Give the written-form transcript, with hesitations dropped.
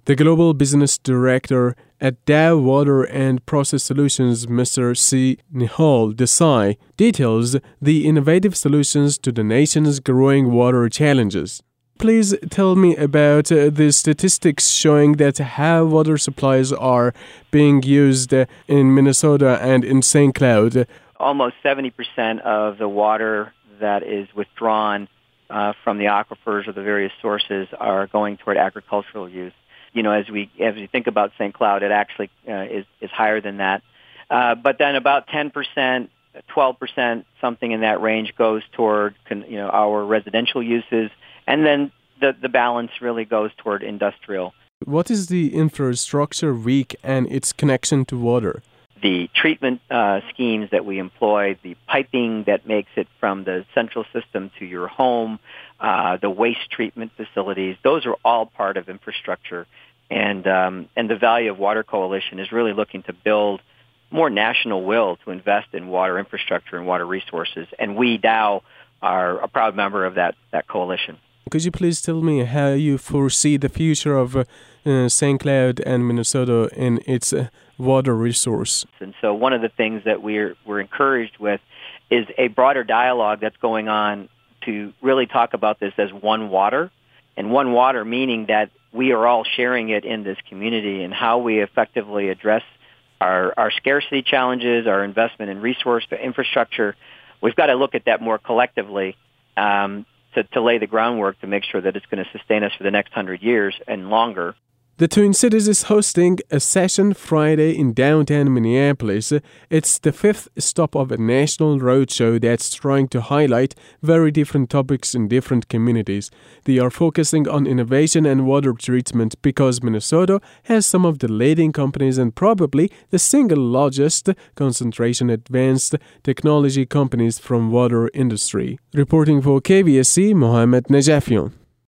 The Global Business Director at Dow Water and Process Solutions, Mr. C. Nihal Desai, details the innovative solutions to the nation's growing water challenges. Please tell me about the statistics showing that how water supplies are being used in Minnesota and in St. Cloud. Almost 70% of the water that is withdrawn from the aquifers or the various sources are going toward agricultural use. As we think about St. Cloud, it actually is higher than that. But then about 10%, 12%, something in that range goes toward our residential uses, and then the balance really goes toward industrial. What is the infrastructure weak and its connection to water? The treatment schemes that we employ, the piping that makes it from the central system to your home, the waste treatment facilities, those are all part of infrastructure. And the Value of Water Coalition is really looking to build more national will to invest in water infrastructure and water resources. And we, Dow, are a proud member of that coalition. Could you please tell me how you foresee the future of St. Cloud and Minnesota in its water resource? And so one of the things that we're encouraged with is a broader dialogue that's going on to really talk about this as one water, and one water meaning that we are all sharing it in this community, and how we effectively address our scarcity challenges, our investment in resource infrastructure. We've got to look at that more collectively to lay the groundwork to make sure that it's going to sustain us for the next 100 years and longer. The Twin Cities is hosting a session Friday in downtown Minneapolis. It's the fifth stop of a national roadshow that's trying to highlight very different topics in different communities. They are focusing on innovation and water treatment because Minnesota has some of the leading companies and probably the single largest concentration advanced technology companies from water industry. Reporting for KVSC, Mohammed Najafian.